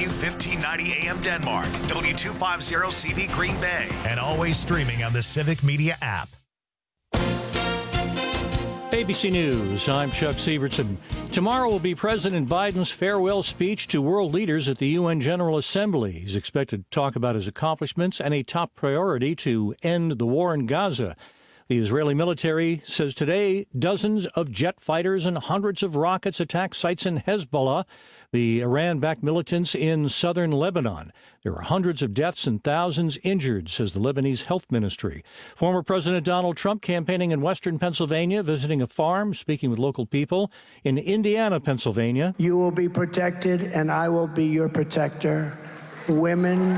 W1590 AM Denmark, W250CV Green Bay, and always streaming on the Civic Media app. ABC News, I'm Chuck Sievertson. Tomorrow will be President Biden's farewell speech to world leaders at the UN General Assembly. He's expected to talk about his accomplishments and a top priority to end the war in Gaza. The Israeli military says today dozens of jet fighters and hundreds of rockets attacked sites in Hezbollah, the Iran-backed militants in southern Lebanon. There are hundreds of deaths and thousands injured, says the Lebanese health ministry. Former President Donald Trump campaigning in western Pennsylvania, visiting a farm, speaking with local people. In Indiana, Pennsylvania. You will be protected, and I will be your protector. Women.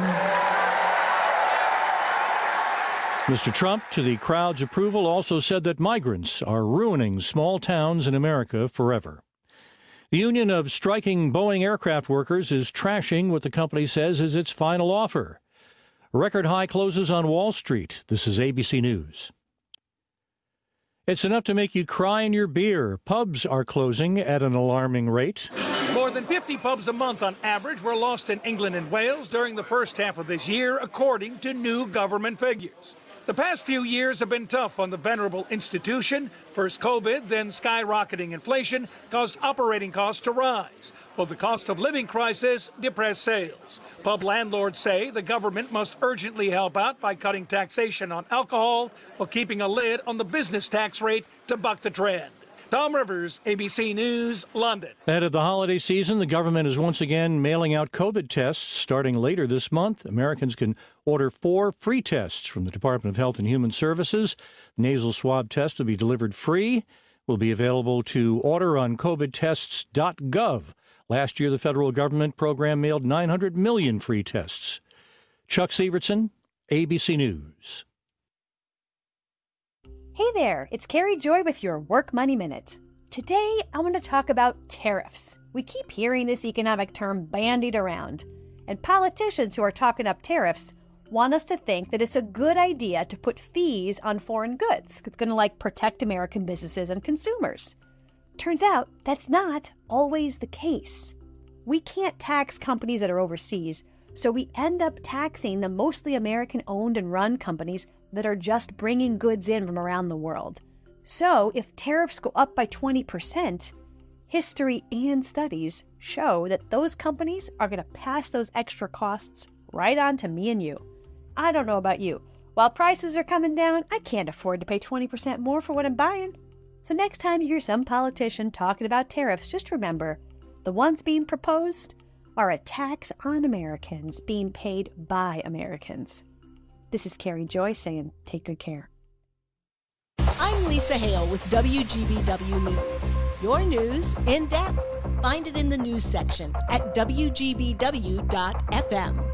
Mr. Trump, to the crowd's approval, also said that migrants are ruining small towns in America forever. The union of striking Boeing aircraft workers is trashing what the company says is its final offer. A record high closes on Wall Street. This is ABC News. It's enough to make you cry in your beer. Pubs are closing at an alarming rate. More than 50 pubs a month on average were lost in England and Wales during the first half of this year, according to new government figures. The past few years have been tough on the venerable institution. First COVID, then skyrocketing inflation caused operating costs to rise, while the cost of living crisis depressed sales. Pub landlords say the government must urgently help out by cutting taxation on alcohol while keeping a lid on the business tax rate to buck the trend. Tom Rivers, ABC News, London. Ahead of the holiday season, the government is once again mailing out COVID tests starting later this month. Americans can order 4 free tests from the Department of Health and Human Services. The nasal swab test will be delivered free. Will be available to order on covidtests.gov. Last year, the federal government program mailed 900 million free tests. Chuck Sievertson, ABC News. Hey there, it's Carrie Joy with your Work Money Minute. Today, I want to talk about tariffs. We keep hearing this economic term bandied around, and politicians who are talking up tariffs want us to think that it's a good idea to put fees on foreign goods. It's going to protect American businesses and consumers. Turns out that's not always the case. We can't tax companies that are overseas, so we end up taxing the mostly American-owned and run companies that are just bringing goods in from around the world. So if tariffs go up by 20%, history and studies show that those companies are going to pass those extra costs right on to me and you. I don't know about you. While prices are coming down, I can't afford to pay 20% more for what I'm buying. So next time you hear some politician talking about tariffs, just remember, the ones being proposed are a tax on Americans being paid by Americans. This is Carrie Joy saying, take good care. I'm Lisa Hale with WGBW News. Your news in depth. Find it in the news section at WGBW.FM.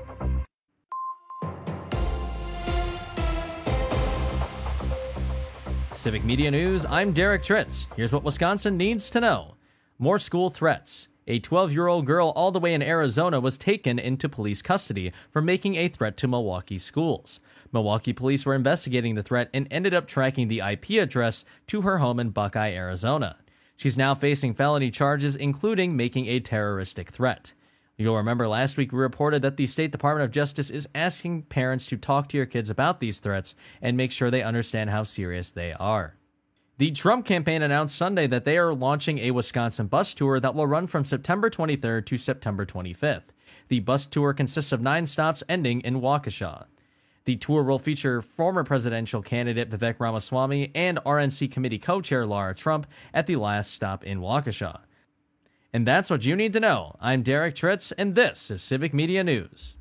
Civic Media News, I'm Derek Tritz. Here's what Wisconsin needs to know. More school threats. A 12-year-old girl all the way in Arizona was taken into police custody for making a threat to Milwaukee schools. Milwaukee police were investigating the threat and ended up tracking the IP address to her home in Buckeye, Arizona. She's now facing felony charges, including making a terroristic threat. You'll remember last week we reported that the State Department of Justice is asking parents to talk to your kids about these threats and make sure they understand how serious they are. The Trump campaign announced Sunday that they are launching a Wisconsin bus tour that will run from September 23rd to September 25th. The bus tour consists of 9 stops ending in Waukesha. The tour will feature former presidential candidate Vivek Ramaswamy and RNC committee co-chair Lara Trump at the last stop in Waukesha. And that's what you need to know. I'm Derek Tritz, and this is Civic Media News.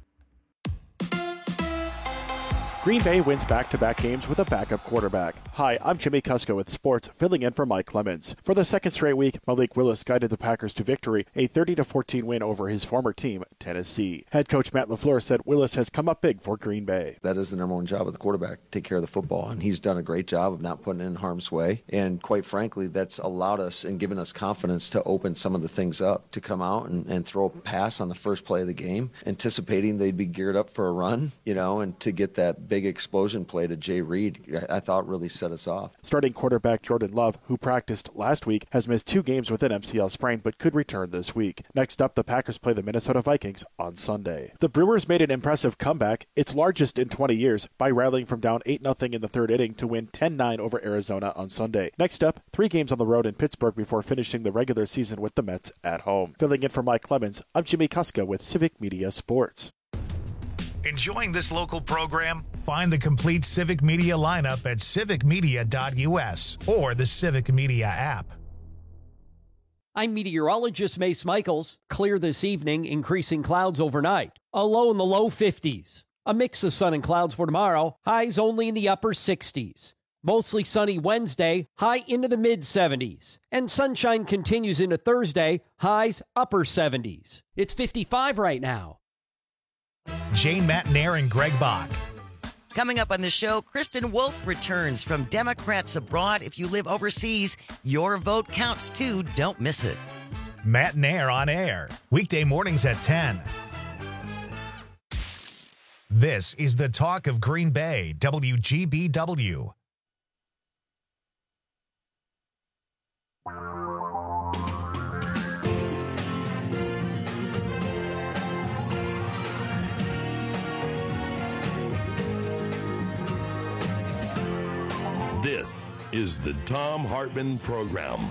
Green Bay wins back-to-back games with a backup quarterback. Hi, I'm Jimmy Kusko with sports, filling in for Mike Clemens. For the second straight week, Malik Willis guided the Packers to victory, a 30-14 win over his former team, Tennessee. Head coach Matt LaFleur said Willis has come up big for Green Bay. That is the number one job of the quarterback, take care of the football, and he's done a great job of not putting it in harm's way. And quite frankly, that's allowed us and given us confidence to open some of the things up, to come out and throw a pass on the first play of the game, anticipating they'd be geared up for a run, and to get that big explosion play to Jay Reed, I thought really set us off. Starting quarterback Jordan Love, who practiced last week, has missed 2 games with an MCL sprain but could return this week. Next up, the Packers play the Minnesota Vikings on Sunday. The Brewers made an impressive comeback, its largest in 20 years, by rallying from down 8-0 in the third inning to win 10-9 over Arizona on Sunday. Next up, 3 games on the road in Pittsburgh before finishing the regular season with the Mets at home. Filling in for Mike Clemens, I'm Jimmy Kuska with Civic Media Sports. Enjoying this local program? Find the complete Civic Media lineup at civicmedia.us or the Civic Media app. I'm meteorologist Mace Michaels. Clear this evening, increasing clouds overnight. A low in the low 50s. A mix of sun and clouds for tomorrow. Highs only in the upper 60s. Mostly sunny Wednesday, high into the mid-70s. And sunshine continues into Thursday, highs upper 70s. It's 55 right now. Jane Matnair and Greg Bach. Coming up on the show, Kristen Wolf returns from Democrats Abroad. If you live overseas, your vote counts too. Don't miss it. Matnair on air, weekday mornings at 10. This is the Talk of Green Bay, WGBW. This is the Thom Hartmann Program.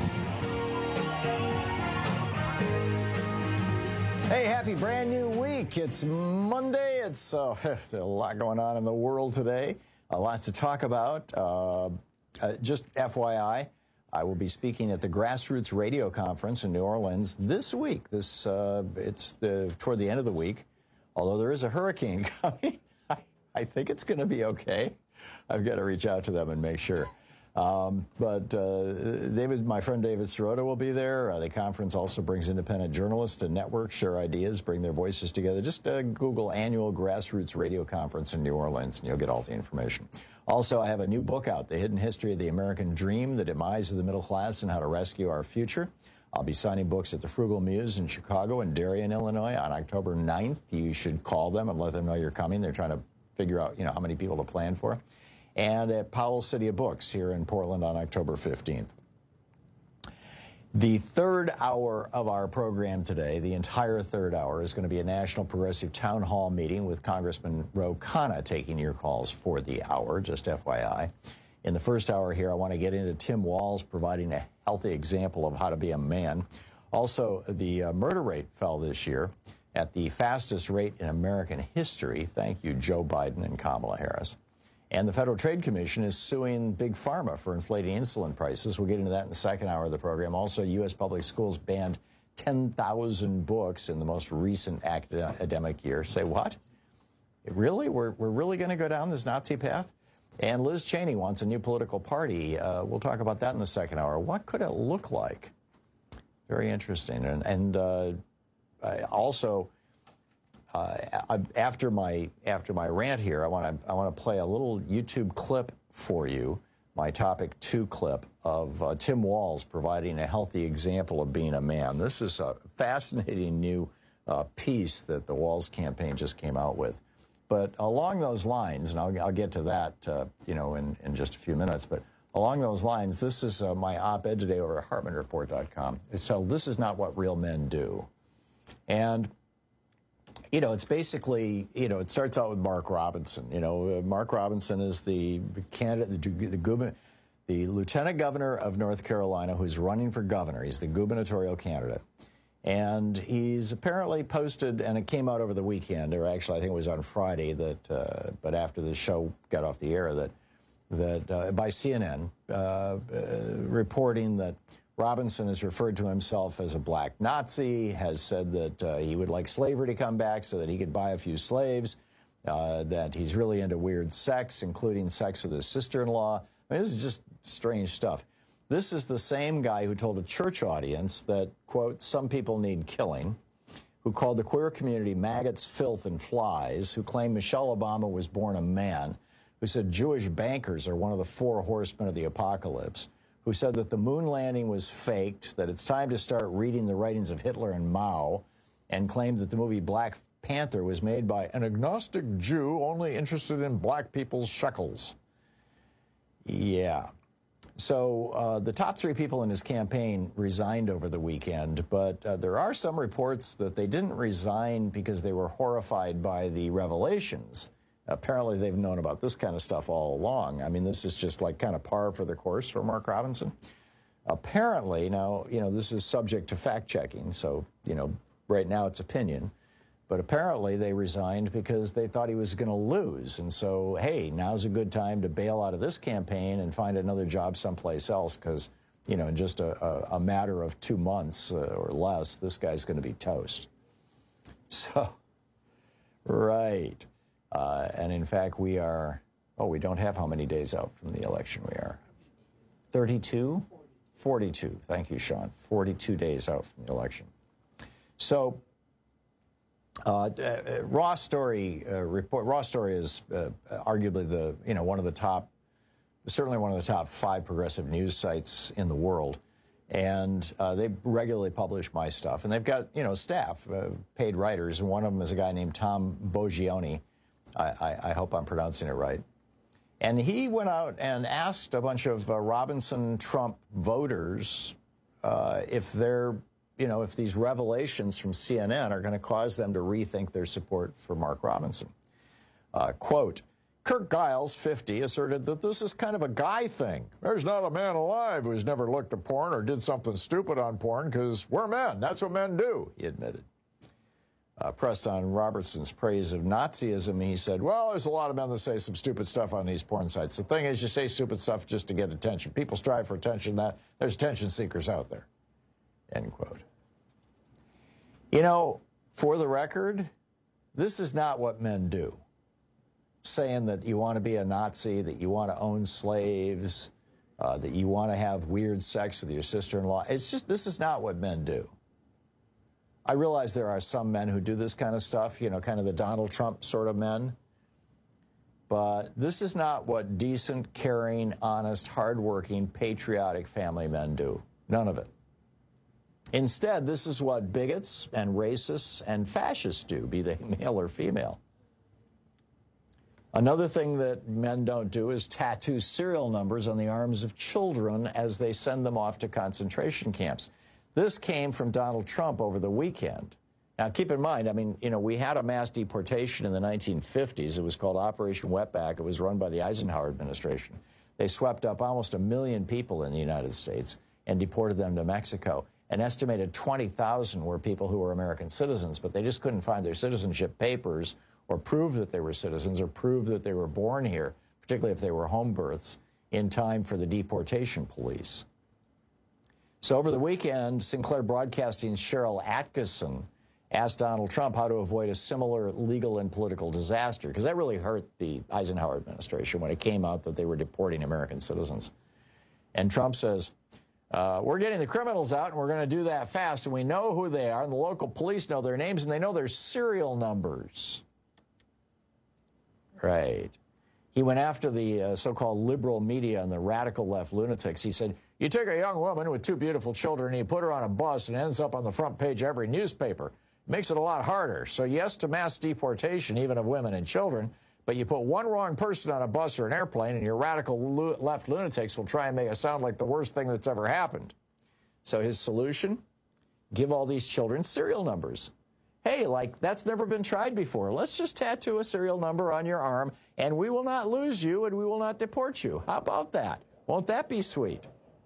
Hey, happy brand new week. It's Monday. It's a lot going on in the world today. A lot to talk about. Just FYI, I will be speaking at the Grassroots Radio Conference in New Orleans this week. It's toward the end of the week. Although there is a hurricane coming, I think it's going to be okay. I've got to reach out to them and make sure. But my friend David Sirota will be there. The conference also brings independent journalists to network, share ideas, bring their voices together. Just Google Annual Grassroots Radio Conference in New Orleans, and you'll get all the information. Also, I have a new book out, The Hidden History of the American Dream, The Demise of the Middle Class and How to Rescue Our Future. I'll be signing books at the Frugal Muse in Chicago and Darien, Illinois on October 9th. You should call them and let them know you're coming. They're trying to figure out, how many people to plan for. And at Powell City of Books here in Portland on October 15th. The third hour of our program today, the entire third hour, is going to be a National Progressive Town Hall meeting with Congressman Ro Khanna taking your calls for the hour, just FYI. In the first hour here, I want to get into Tim Walz providing a healthy example of how to be a man. Also, the murder rate fell this year at the fastest rate in American history. Thank you, Joe Biden and Kamala Harris. And the Federal Trade Commission is suing Big Pharma for inflating insulin prices. We'll get into that in the second hour of the program. Also, U.S. public schools banned 10,000 books in the most recent academic year. Say what? Really? We're really going to go down this Nazi path? And Liz Cheney wants a new political party. We'll talk about that in the second hour. What could it look like? Very interesting. And also, after my rant here, I want to play a little YouTube clip for you, my topic 2 clip of Tim Walz providing a healthy example of being a man. This is a fascinating new piece that the Walz campaign just came out with. But along those lines, and I'll get to that, in just a few minutes. But along those lines, this is my op-ed today over at HartmannReport.com. So this is not what real men do, and. It's basically, it starts out with Mark Robinson. Mark Robinson is the candidate, the lieutenant governor of North Carolina who's running for governor. He's the gubernatorial candidate. And he's apparently posted, and it came out over the weekend, or actually I think it was on Friday, but after the show got off the air, that by CNN, reporting that Robinson has referred to himself as a black Nazi, has said that he would like slavery to come back so that he could buy a few slaves, that he's really into weird sex, including sex with his sister-in-law. I mean, this is just strange stuff. This is the same guy who told a church audience that, quote, some people need killing, who called the queer community maggots, filth, and flies, who claimed Michelle Obama was born a man, who said Jewish bankers are one of the 4 horsemen of the apocalypse, who said that the moon landing was faked, that it's time to start reading the writings of Hitler and Mao, and claimed that the movie Black Panther was made by an agnostic Jew only interested in black people's shekels. Yeah. So the top 3 people in his campaign resigned over the weekend, but there are some reports that they didn't resign because they were horrified by the revelations. Apparently, they've known about this kind of stuff all along. I mean, this is just like kind of par for the course for Mark Robinson. Apparently, now, this is subject to fact-checking, so, right now it's opinion. But apparently they resigned because they thought he was going to lose. And so, hey, now's a good time to bail out of this campaign and find another job someplace else because, in just a matter of 2 months or less, this guy's going to be toast. So, right. And in fact, we don't have how many days out from the election we are. 32? 42. Thank you, Sean. 42 days out from the election. So, Raw Story is arguably certainly one of the top 5 progressive news sites in the world, and they regularly publish my stuff. And they've got staff, paid writers, and one of them is a guy named Tom Boggioni. I hope I'm pronouncing it right. And he went out and asked a bunch of Robinson Trump voters if they're if these revelations from CNN are going to cause them to rethink their support for Mark Robinson. Quote, Kirk Giles, 50, asserted that this is kind of a guy thing. There's not a man alive who's never looked at porn or did something stupid on porn because we're men. That's what men do, he admitted. Pressed on Robertson's praise of Nazism, he said, well, there's a lot of men that say some stupid stuff on these porn sites. The thing is, you say stupid stuff just to get attention. People strive for attention. There's attention seekers out there. End quote. For the record, this is not what men do. Saying that you want to be a Nazi, that you want to own slaves, that you want to have weird sex with your sister-in-law. This is not what men do. I realize there are some men who do this kind of stuff, kind of the Donald Trump sort of men. But this is not what decent, caring, honest, hardworking, patriotic family men do. None of it. Instead, this is what bigots and racists and fascists do, be they male or female. Another thing that men don't do is tattoo serial numbers on the arms of children as they send them off to concentration camps. This came from Donald Trump over the weekend. Now, keep in mind, we had a mass deportation in the 1950s. It was called Operation Wetback. It was run by the Eisenhower administration. They swept up almost 1 million people in the United States and deported them to Mexico. An estimated 20,000 were people who were American citizens, but they just couldn't find their citizenship papers or prove that they were citizens or prove that they were born here, particularly if they were home births, in time for the deportation police. So over the weekend, Sinclair Broadcasting's Cheryl Atkinson asked Donald Trump how to avoid a similar legal and political disaster, because that really hurt the Eisenhower administration when it came out that they were deporting American citizens. And Trump says, we're getting the criminals out, and we're going to do that fast, and we know who they are, and the local police know their names, and they know their serial numbers. Right. He went after the so-called liberal media and the radical left lunatics. He said, you take a young woman with 2 beautiful children, and you put her on a bus, and it ends up on the front page of every newspaper. It makes it a lot harder. So yes to mass deportation, even of women and children, but you put one wrong person on a bus or an airplane, and your radical left lunatics will try and make it sound like the worst thing that's ever happened. So his solution? Give all these children serial numbers. Hey, that's never been tried before. Let's just tattoo a serial number on your arm, and we will not lose you, and we will not deport you. How about that? Won't that be sweet?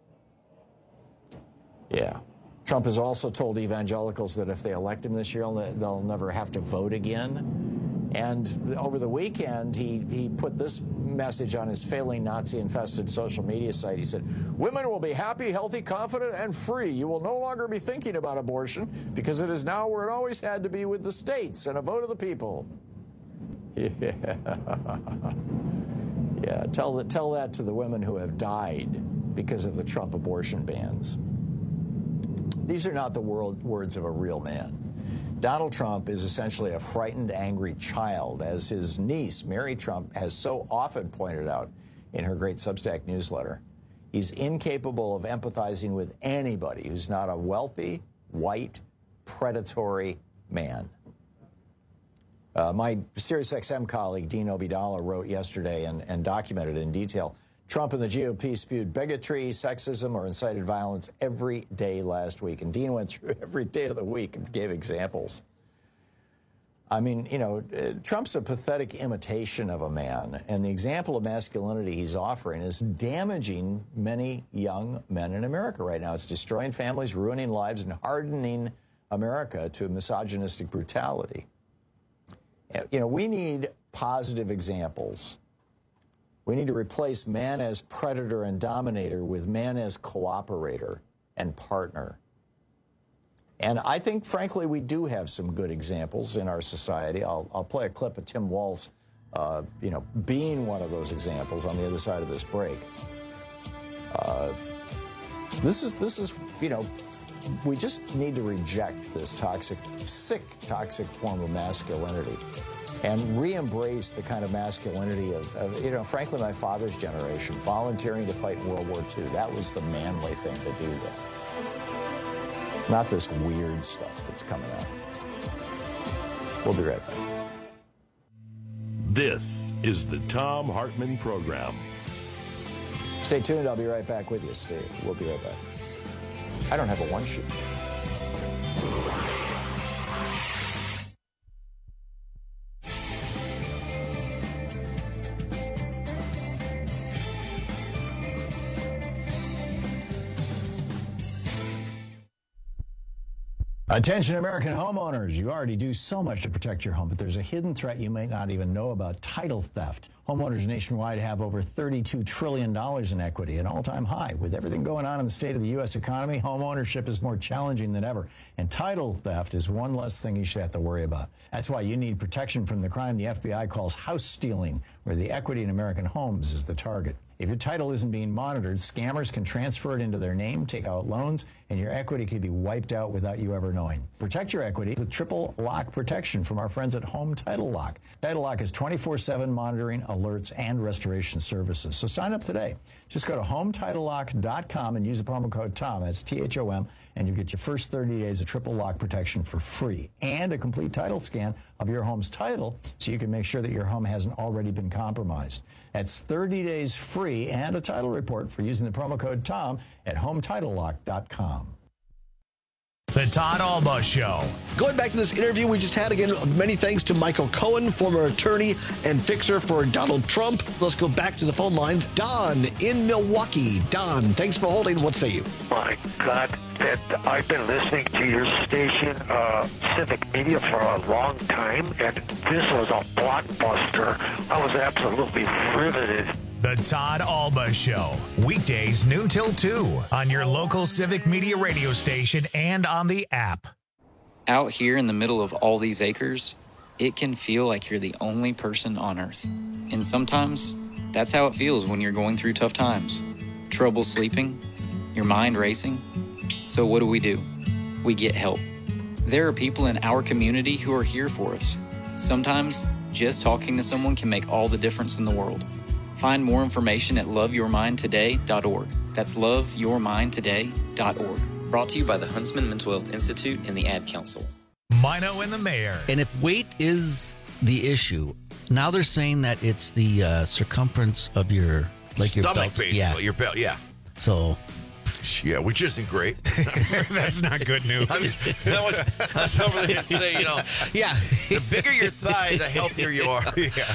Yeah. Trump has also told evangelicals that if they elect him this year, they'll never have to vote again. And over the weekend, he put this message on his failing Nazi-infested social media site. He said, women will be happy, healthy, confident, and free. You will no longer be thinking about abortion because it is now where it always had to be, with the states and a vote of the people. Yeah. Yeah, tell that to the women who have died because of the Trump abortion bans. These are not the words of a real man. Donald Trump is essentially a frightened, angry child, as his niece, Mary Trump, has so often pointed out in her great Substack newsletter. He's incapable of empathizing with anybody who's not a wealthy, white, predatory man. My SiriusXM colleague, Dean Obeidallah, wrote yesterday and documented in detail, Trump and the GOP spewed bigotry, sexism, or incited violence every day last week. And Dean went through every day of the week and gave examples. I mean, Trump's a pathetic imitation of a man, and the example of masculinity he's offering is damaging many young men in America right now. It's destroying families, ruining lives, and hardening America to misogynistic brutality. We need positive examples. We need to replace man as predator and dominator with man as cooperator and partner. And I think, frankly, we do have some good examples in our society. I'll play a clip of Tim Walz, being one of those examples on the other side of this break. This is, we just need to reject this sick, toxic form of masculinity and re-embrace the kind of masculinity of frankly, my father's generation, volunteering to fight in World War II. That was the manly thing to do then. Not this weird stuff that's coming out. We'll be right back. This is the Thom Hartmann Program. Stay tuned. I'll be right back with you. We'll be right back. I don't have a one sheet. Attention American homeowners, you already do so much to protect your home, but there's a hidden threat you may not even know about: title theft. Homeowners nationwide have over $32 trillion in equity, an all-time high. With everything going on in the state of the U.S. economy, home ownership is more challenging than ever, and title theft is one less thing you should have to worry about. That's why you need protection from the crime the FBI calls house stealing, where the equity in American homes is the target. If your title isn't being monitored, scammers can transfer it into their name, take out loans, and your equity could be wiped out without you ever knowing. Protect your equity with triple lock protection from our friends at Home Title Lock. Title Lock is 24/7 monitoring, alerts, and restoration services. So sign up today. Just go to HomeTitleLock.com and use the promo code TOM, that's THOM, and you get your first 30 days of triple lock protection for free and a complete title scan of your home's title so you can make sure that your home hasn't already been compromised. That's 30 days free and a title report for using the promo code TOM at HomeTitleLock.com. The Todd Alba Show. Going back to this interview we just had, again, many thanks to Michael Cohen, former attorney and fixer for Donald Trump. Let's go back to the phone lines. Don in Milwaukee. Don, thanks for holding. What say you? My God, that I've been listening to your station, Civic Media, for a long time, and this was a blockbuster. I was absolutely riveted. The Todd Alba Show. Weekdays noon till 2 on your local Civic Media radio station and on the app. Out here in the middle of all these acres, it can feel like you're the only person on Earth. And sometimes that's how it feels when you're going through tough times. Trouble sleeping, your mind racing. So what do? We get help. There are people in our community who are here for us. Sometimes just talking to someone can make all the difference in the world. Find more information at loveyourmindtoday.org. That's loveyourmindtoday.org. Brought to you by the Huntsman Mental Health Institute and the Ad Council. Mino and the Mayor. And if weight is the issue, now they're saying that it's the circumference of your stomach, belt. basically. Yeah. Your belt, yeah. So... yeah, which isn't great. That's not good news. That's over there today, Yeah. The bigger your thigh, the healthier you are.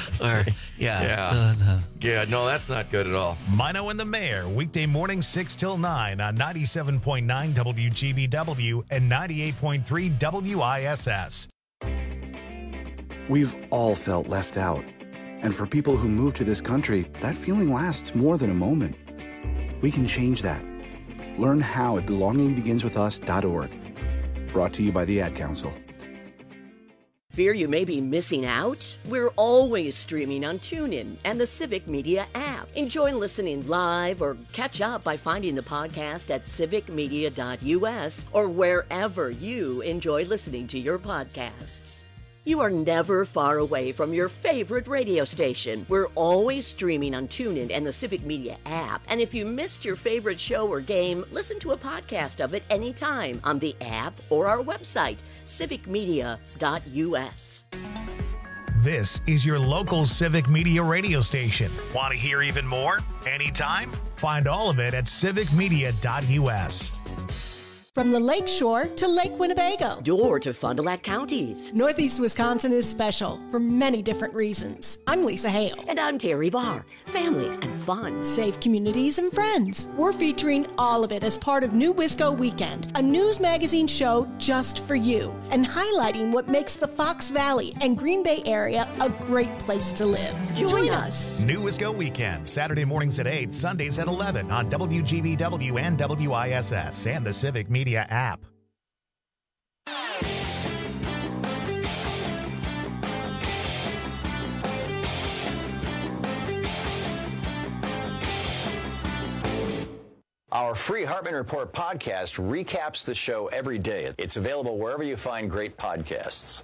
Yeah. No, that's not good at all. Mino and the Mayor, weekday morning 6 till 9 on 97.9 WGBW and 98.3 WISS. We've all felt left out. And for people who move to this country, that feeling lasts more than a moment. We can change that. Learn how at belongingbeginswithus.org. Brought to you by the Ad Council. Fear you may be missing out? We're always streaming on TuneIn and the Civic Media app. Enjoy listening live or catch up by finding the podcast at civicmedia.us or wherever you enjoy listening to your podcasts. You are never far away from your favorite radio station. We're always streaming on TuneIn and the Civic Media app. And if you missed your favorite show or game, listen to a podcast of it anytime on the app or our website, civicmedia.us. This is your local Civic Media radio station. Want to hear even more? Anytime? Find all of it at civicmedia.us. From the Lake Shore to Lake Winnebago. Door to Fond du Lac counties. Northeast Wisconsin is special for many different reasons. I'm Lisa Hale. And I'm Terry Barr. Family and fun. Safe communities and friends. We're featuring all of it as part of New Wisco Weekend, a news magazine show just for you, and highlighting what makes the Fox Valley and Green Bay area a great place to live. Join us. New Wisco Weekend, Saturday mornings at 8, Sundays at 11 on WGBW and WISS and the Civic Media app. Our free Hartman Report podcast recaps the show every day. It's available wherever you find great podcasts.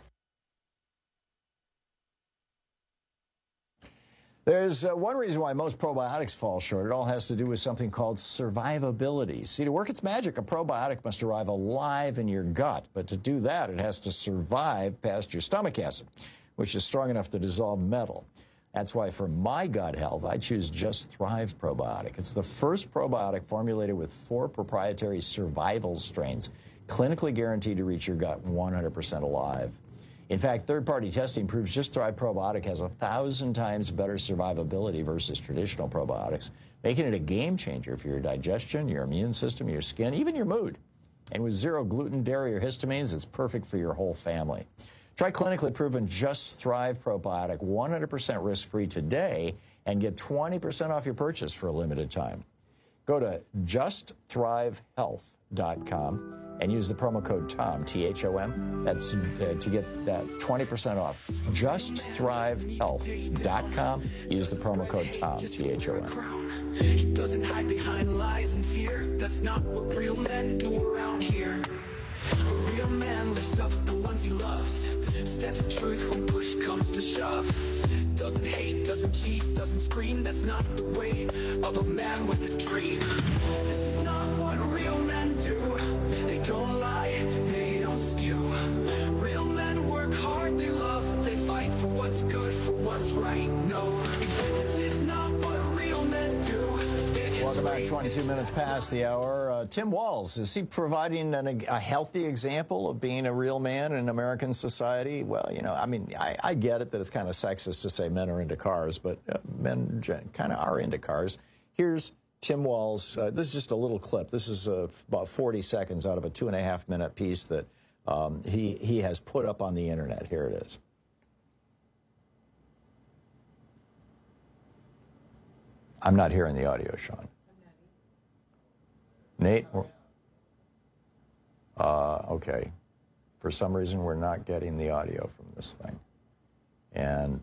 There's one reason why most probiotics fall short. It all has to do with something called survivability. See, to work its magic, a probiotic must arrive alive in your gut. But to do that, it has to survive past your stomach acid, which is strong enough to dissolve metal. That's why for my gut health, I choose Just Thrive Probiotic. It's the first probiotic formulated with 4 proprietary survival strains, clinically guaranteed to reach your gut 100% alive. In fact, third-party testing proves Just Thrive Probiotic has 1,000 times better survivability versus traditional probiotics, making it a game changer for your digestion, your immune system, your skin, even your mood. And with 0 gluten, dairy, or histamines, it's perfect for your whole family. Try clinically proven Just Thrive Probiotic 100% risk-free today and get 20% off your purchase for a limited time. Go to justthrivehealth.com and use the promo code TOM, T-H-O-M, that's to get that 20% off. Justthrivehealth.com. Use the promo code TOM, T-H-O-M. He doesn't hide behind lies and fear. That's not what real men do around here. A real man lifts up the ones he loves, stands for truth when push comes to shove. Doesn't hate, doesn't cheat, doesn't scream. That's not the way of a man with a dream. This is not what real men do. They don't lie, they don't spew. Real men work hard, they love, they fight for what's good, for what's right. No, this is not what real men do. Welcome back. 22 minutes past the hour. Tim Walz, is he providing a healthy example of being a real man in American society? Well, you know, I mean, I get it that it's kind of sexist to say men are into cars, but men kind of are into cars. Here's Tim Walz. This is just a little clip. This is about 40 seconds out of a 2.5-minute piece that he has put up on the internet. Here it is. I'm not hearing the audio, Sean. Nate? Okay. For some reason, we're not getting the audio from this thing. And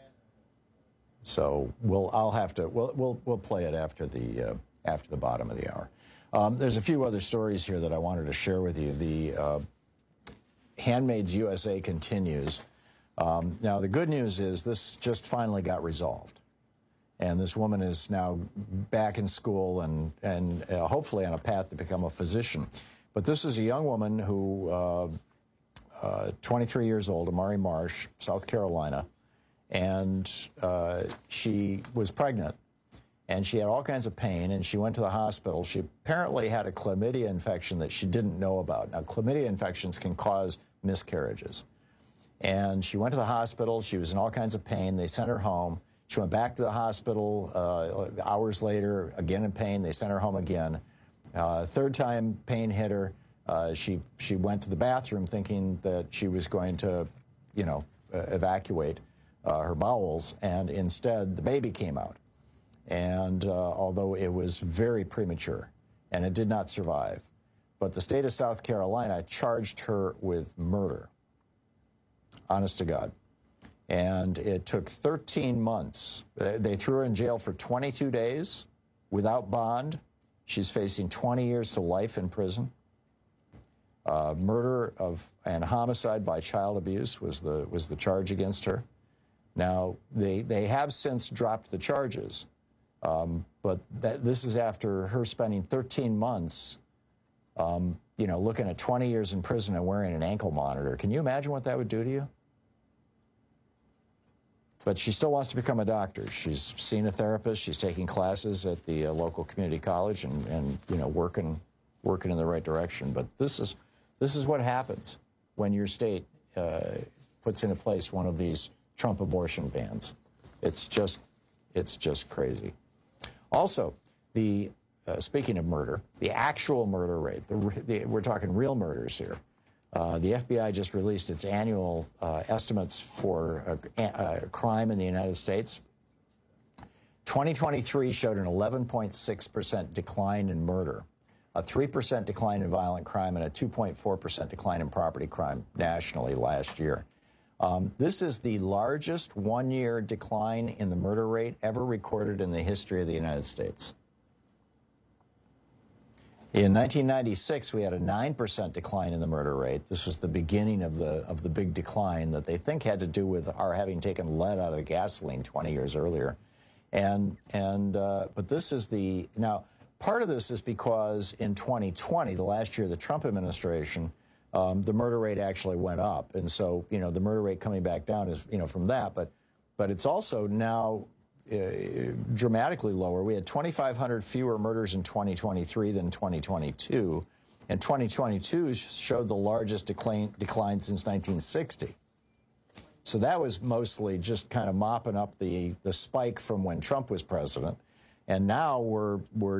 so we'll play it after the bottom of the hour. There's a few other stories here that I wanted to share with you. The Handmaids USA continues. Now, the good news is this just finally got resolved. And this woman is now back in school and hopefully on a path to become a physician. But this is a young woman who, 23 years old, Amari Marsh, South Carolina, and she was pregnant. And she had all kinds of pain, and she went to the hospital. She apparently had a chlamydia infection that she didn't know about. Now, chlamydia infections can cause miscarriages. And she went to the hospital. She was in all kinds of pain. They sent her home. She went back to the hospital hours later, again in pain. They sent her home again. Third time pain hit her. She went to the bathroom thinking that she was going to, evacuate her bowels, and instead the baby came out. And although it was very premature, and it did not survive, but the state of South Carolina charged her with murder. Honest to God. And it took 13 months. They threw her in jail for 22 days without bond. She's facing 20 years to life in prison. Murder and homicide by child abuse was the charge against her. Now, they have since dropped the charges, but this is after her spending 13 months, looking at 20 years in prison and wearing an ankle monitor. Can you imagine what that would do to you? But she still wants to become a doctor. She's seen a therapist. She's taking classes at the local community college and working in the right direction. But this is what happens when your state puts into place one of these Trump abortion bans. It's just crazy. Also, speaking of murder, the actual murder rate, we're talking real murders here. The FBI just released its annual estimates for crime in the United States. 2023 showed an 11.6% decline in murder, a 3% decline in violent crime, and a 2.4% decline in property crime nationally last year. This is the largest one-year decline in the murder rate ever recorded in the history of the United States. In 1996, we had a 9% decline in the murder rate. This was the beginning of the big decline that they think had to do with our having taken lead out of the gasoline 20 years earlier. But this is now part of this is because in 2020, the last year of the Trump administration, the murder rate actually went up. And so, the murder rate coming back down is, from that. But it's also now dramatically lower. We had 2,500 fewer murders in 2023 than 2022. And 2022 showed the largest decline since 1960. So that was mostly just kind of mopping up the spike from when Trump was president. And now we're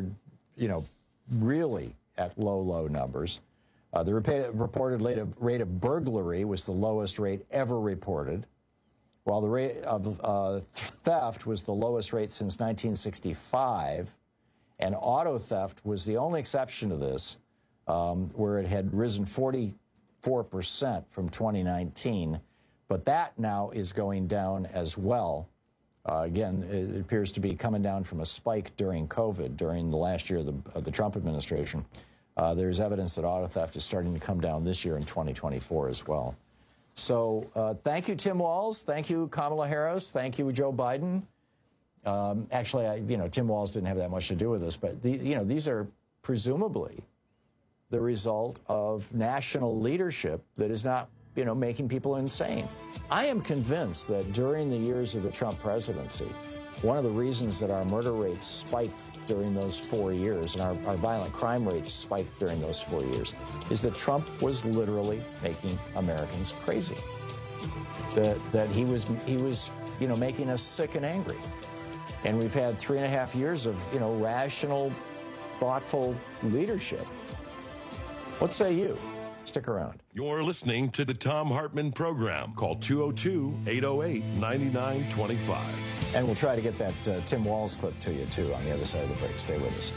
really at low numbers. The reported rate of burglary was the lowest rate ever reported, while the rate of theft was the lowest rate since 1965, and auto theft was the only exception to this, where it had risen 44% from 2019. But that now is going down as well. Again, it appears to be coming down from a spike during COVID, during the last year of the Trump administration. There's evidence that auto theft is starting to come down this year in 2024 as well. So thank you, Tim Walz. Thank you, Kamala Harris. Thank you, Joe Biden. Actually, Tim Walz didn't have that much to do with this, but these are presumably the result of national leadership that is not, making people insane. I am convinced that during the years of the Trump presidency, one of the reasons that our murder rates spiked during those 4 years and our violent crime rates spiked during those 4 years is that Trump was literally making Americans crazy. That he was making us sick and angry. And we've had 3.5 years of, rational, thoughtful leadership. What say you? Stick around. You're listening to the Thom Hartmann Program. Call 202-808-9925. And we'll try to get that Tim Walz clip to you, too, on the other side of the break. Stay with us.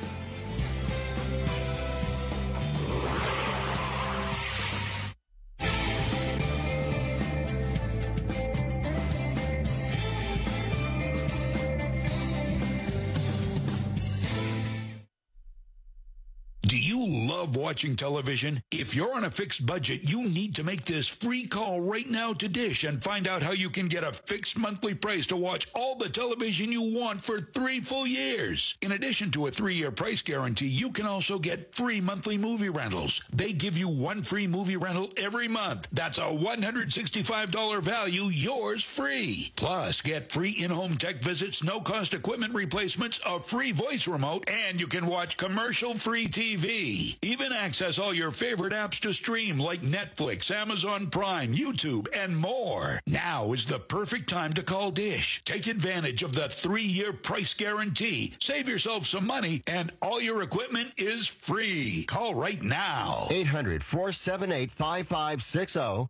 Watching television? If you're on a fixed budget, you need to make this free call right now to Dish and find out how you can get a fixed monthly price to watch all the television you want for 3 full years. In addition to a 3-year price guarantee, you can also get free monthly movie rentals. They give you 1 free movie rental every month. That's a $165 value, yours free. Plus, get free in-home tech visits, no-cost equipment replacements, a free voice remote, and you can watch commercial-free TV. Even access all your favorite apps to stream like Netflix, Amazon Prime, YouTube, and more. Now is the perfect time to call Dish. Take advantage of the 3-year price guarantee. Save yourself some money, and all your equipment is free. Call right now. 800-478-5560.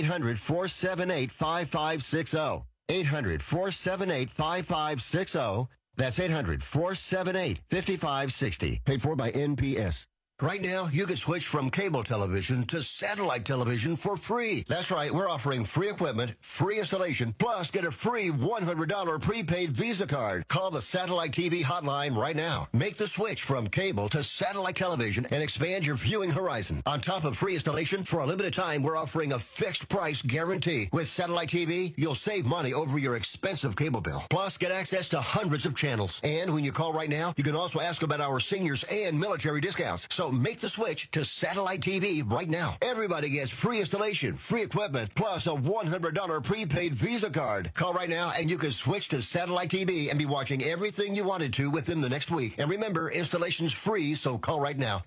800-478-5560. 800-478-5560. That's 800-478-5560. Paid for by NPS. Right now, you can switch from cable television to satellite television for free. That's right, we're offering free equipment, free installation, plus get a free $100 prepaid Visa card. Call the Satellite TV hotline right now. Make the switch from cable to satellite television and expand your viewing horizon. On top of free installation, for a limited time, we're offering a fixed price guarantee. With Satellite TV, you'll save money over your expensive cable bill. Plus, get access to hundreds of channels. And when you call right now, you can also ask about our seniors and military discounts. So make the switch to satellite TV right now. Everybody gets free installation, free equipment, plus a $100 prepaid Visa card. Call right now and you can switch to satellite TV and be watching everything you wanted to within the next week. And remember, installation's free, so call right now.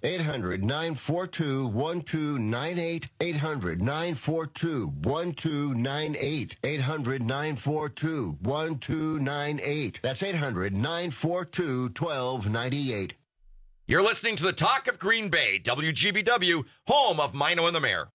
800-942-1298. 800-942-1298. 800-942-1298. That's 800-942-1298. You're listening to the Talk of Green Bay, WGBW, home of Mino and the Mayor.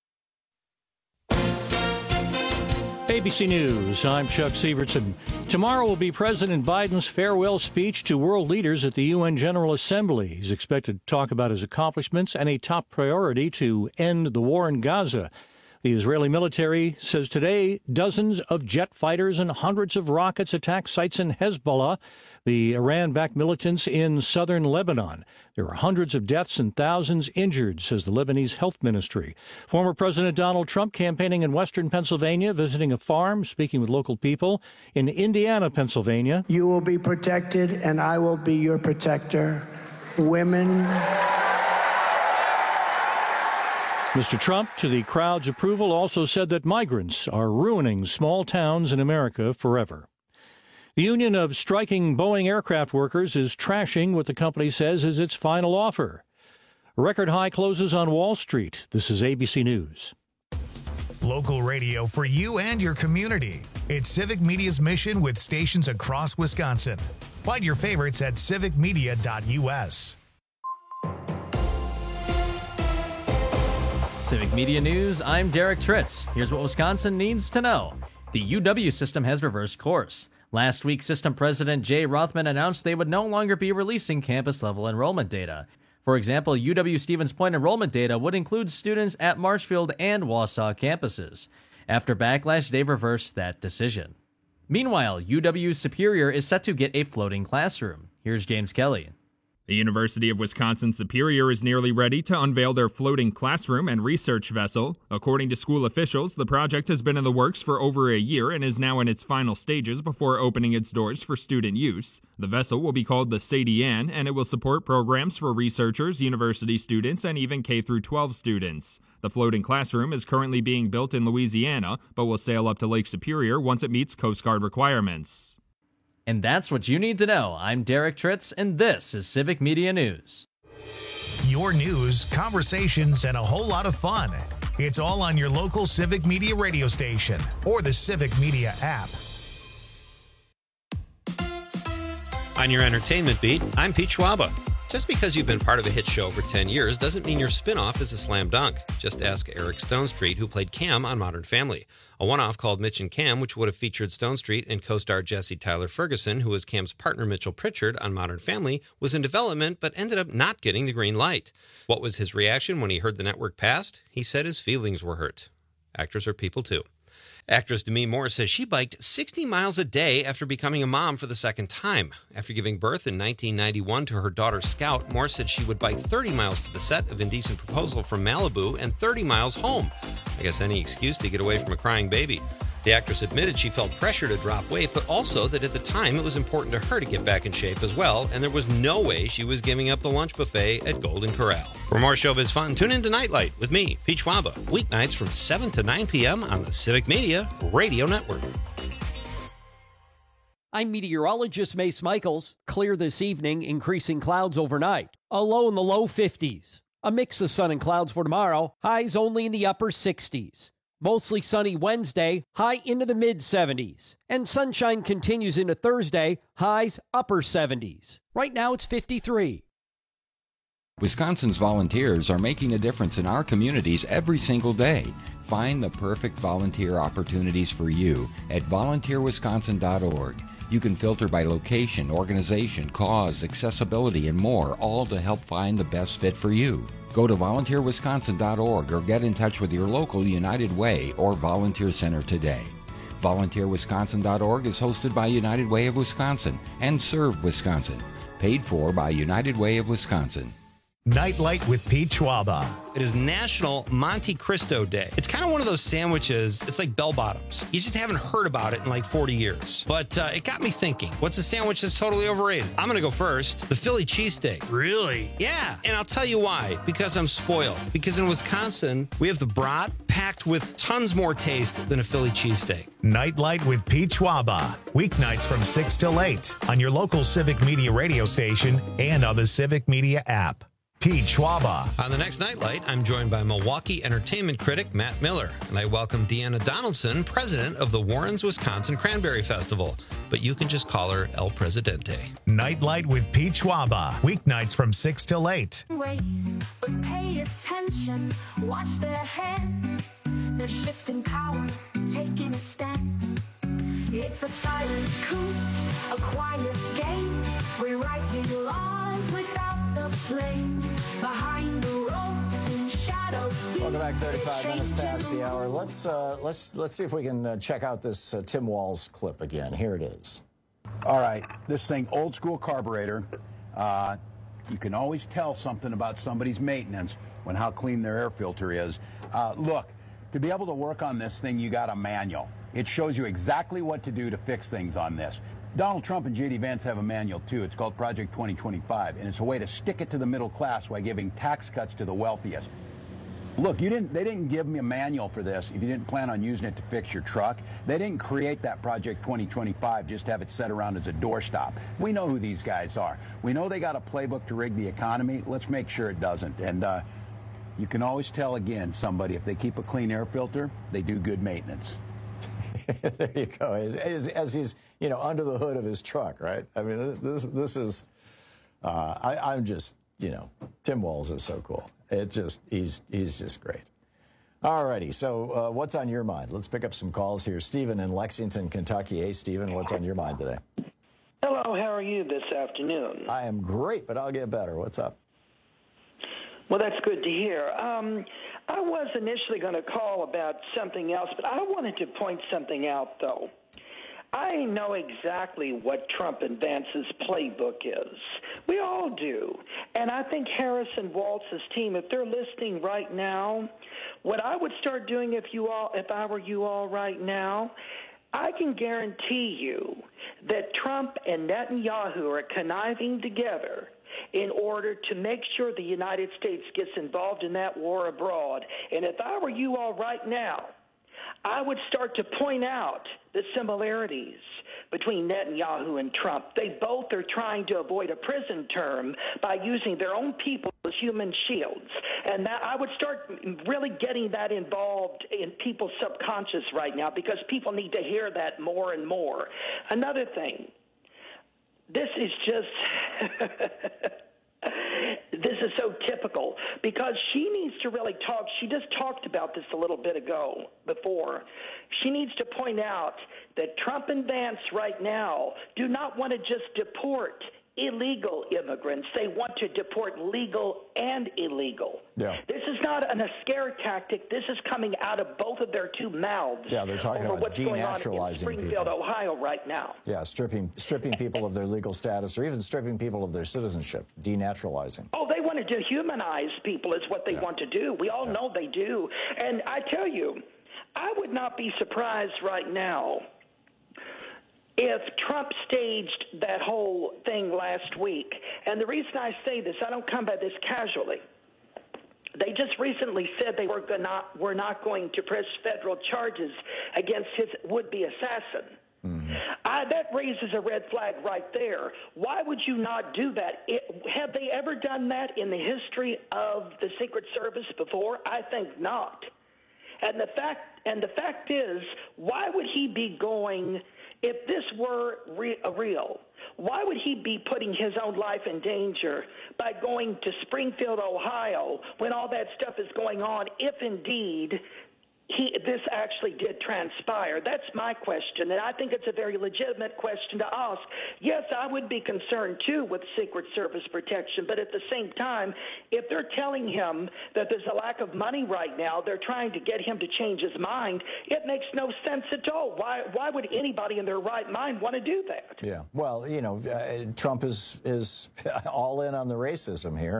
ABC News, I'm Chuck Sievertson. Tomorrow will be President Biden's farewell speech to world leaders at the UN General Assembly. He's expected to talk about his accomplishments and a top priority to end the war in Gaza. The Israeli military says today dozens of jet fighters and hundreds of rockets attacked sites in Hezbollah, the Iran-backed militants in southern Lebanon. There are hundreds of deaths and thousands injured, says the Lebanese health ministry. Former President Donald Trump campaigning in western Pennsylvania, visiting a farm, speaking with local people. In Indiana, Pennsylvania. You will be protected, and I will be your protector. Women. Mr. Trump, to the crowd's approval, also said that migrants are ruining small towns in America forever. The union of striking Boeing aircraft workers is trashing what the company says is its final offer. Record high closes on Wall Street. This is ABC News. Local radio for you and your community. It's Civic Media's mission with stations across Wisconsin. Find your favorites at civicmedia.us. Civic Media News, I'm Derek Tritz. Here's what Wisconsin needs to know. The UW system has reversed course. Last week, system president Jay Rothman announced they would no longer be releasing campus-level enrollment data. For example, UW Stevens Point enrollment data would include students at Marshfield and Wausau campuses. After backlash, they've reversed that decision. Meanwhile, UW Superior is set to get a floating classroom. Here's James Kelly. The University of Wisconsin Superior is nearly ready to unveil their floating classroom and research vessel. According to school officials, the project has been in the works for over a year and is now in its final stages before opening its doors for student use. The vessel will be called the Sadie Ann, and it will support programs for researchers, university students, and even K-12 students. The floating classroom is currently being built in Louisiana, but will sail up to Lake Superior once it meets Coast Guard requirements. And that's what you need to know. I'm Derek Tritz, and this is Civic Media News. Your news, conversations, and a whole lot of fun. It's all on your local Civic Media radio station or the Civic Media app. On your entertainment beat, I'm Pete Schwaba. Just because you've been part of a hit show for 10 years doesn't mean your spin-off is a slam dunk. Just ask Eric Stonestreet, who played Cam on Modern Family. A one-off called Mitch and Cam, which would have featured Stonestreet and co-star Jesse Tyler Ferguson, who was Cam's partner Mitchell Pritchard on Modern Family, was in development but ended up not getting the green light. What was his reaction when he heard the network passed? He said his feelings were hurt. Actors are people too. Actress Demi Moore says she biked 60 miles a day after becoming a mom for the second time. After giving birth in 1991 to her daughter Scout, Moore said she would bike 30 miles to the set of Indecent Proposal from Malibu and 30 miles home. I guess any excuse to get away from a crying baby. The actress admitted she felt pressure to drop weight, but also that at the time it was important to her to get back in shape as well, and there was no way she was giving up the lunch buffet at Golden Corral. For more showbiz fun, tune in to Nightlight with me, Pete Schwaba, weeknights from 7 to 9 p.m. on the Civic Media Radio Network. I'm meteorologist Mace Michaels. Clear this evening, increasing clouds overnight. A low in the low 50s. A mix of sun and clouds for tomorrow. Highs only in the upper 60s. Mostly sunny Wednesday, high into the mid-70s. And sunshine continues into Thursday, highs upper 70s. Right now it's 53. Wisconsin's volunteers are making a difference in our communities every single day. Find the perfect volunteer opportunities for you at volunteerwisconsin.org. You can filter by location, organization, cause, accessibility, and more, all to help find the best fit for you. Go to volunteerwisconsin.org or get in touch with your local United Way or Volunteer Center today. VolunteerWisconsin.org is hosted by United Way of Wisconsin and Serve Wisconsin. Paid for by United Way of Wisconsin. Nightlight with Pete Schwaba. It is National Monte Cristo Day. It's kind of one of those sandwiches, it's like bell bottoms. You just haven't heard about it in like 40 years. But it got me thinking, what's a sandwich that's totally overrated? I'm going to go first. The Philly cheesesteak. Really? Yeah, and I'll tell you why. Because I'm spoiled. Because in Wisconsin, we have the brat packed with tons more taste than a Philly cheesesteak. Nightlight with Pete Schwaba. Weeknights from 6 till 8 on your local Civic Media radio station and on the Civic Media app. Pete Schwaba. On the next Nightlight, I'm joined by Milwaukee entertainment critic Matt Miller, and I welcome Deanna Donaldson, president of the Warrens, Wisconsin Cranberry Festival, but you can just call her El Presidente. Nightlight with Pete Schwaba. Weeknights from 6 till 8. Ways, but pay attention, watch their hand. They're shifting power, taking a stand. It's a silent coup, a quiet game, rewriting laws without the flame. Behind the ropes and shadows. Welcome back. 35 minutes past the hour. Let's see if we can check out this Tim Walz clip again. Here it is. All right, this thing, old school carburetor. You can always tell something about somebody's maintenance when how clean their air filter is. Look, to be able to work on this thing, you got a manual. It shows you exactly what to do to fix things on this. Donald Trump and J.D. Vance have a manual, too. It's called Project 2025, and it's a way to stick it to the middle class by giving tax cuts to the wealthiest. Look, they didn't give me a manual for this if you didn't plan on using it to fix your truck. They didn't create that Project 2025 just to have it set around as a doorstop. We know who these guys are. We know they got a playbook to rig the economy. Let's make sure it doesn't. And you can always tell, again, somebody, if they keep a clean air filter, they do good maintenance. There you go. As he's, under the hood of his truck, right? I mean, this is, I'm just, Tim Walz is so cool. He's just great. All righty. So what's on your mind? Let's pick up some calls here. Stephen in Lexington, Kentucky. Hey, Stephen, what's on your mind today? Hello. How are you this afternoon? I am great, but I'll get better. What's up? Well, that's good to hear. I was initially going to call about something else, but I wanted to point something out, though. I know exactly what Trump and Vance's playbook is. We all do. And I think Harris and Walz's team, if they're listening right now, what I would start doing if I were you all right now, I can guarantee you that Trump and Netanyahu are conniving together in order to make sure the United States gets involved in that war abroad. And if I were you all right now, I would start to point out the similarities between Netanyahu and Trump. They both are trying to avoid a prison term by using their own people as human shields. And that I would start really getting that involved in people's subconscious right now, because people need to hear that more and more. Another thing, this is just this is so typical, because she needs to really talk. She just talked about this a little bit ago before. She needs to point out that Trump and Vance right now do not want to just deport illegal immigrants. They want to deport legal and illegal. Yeah. This is not a scare tactic. This is coming out of both of their two mouths. Yeah, they're talking over about what's going on in denaturalizing Springfield, people. Ohio right now. Yeah, stripping people of their legal status, or even stripping people of their citizenship, denaturalizing. Oh, they want to dehumanize people is what they want to do. We all know they do. And I tell you, I would not be surprised right now if Trump staged that whole thing last week. And the reason I say this, I don't come by this casually. They just recently said they were not going to press federal charges against his would-be assassin. Mm-hmm. That raises a red flag right there. Why would you not do that? Have they ever done that in the history of the Secret Service before? I think not. And the fact is, why would he be going? If this were real, why would he be putting his own life in danger by going to Springfield, Ohio, when all that stuff is going on, if indeed this actually did transpire? That's my question, and I think it's a very legitimate question to ask. Yes, I would be concerned, too, with Secret Service protection, but at the same time, if they're telling him that there's a lack of money right now, they're trying to get him to change his mind, it makes no sense at all. Why would anybody in their right mind want to do that? Yeah, well, Trump is all in on the racism here, and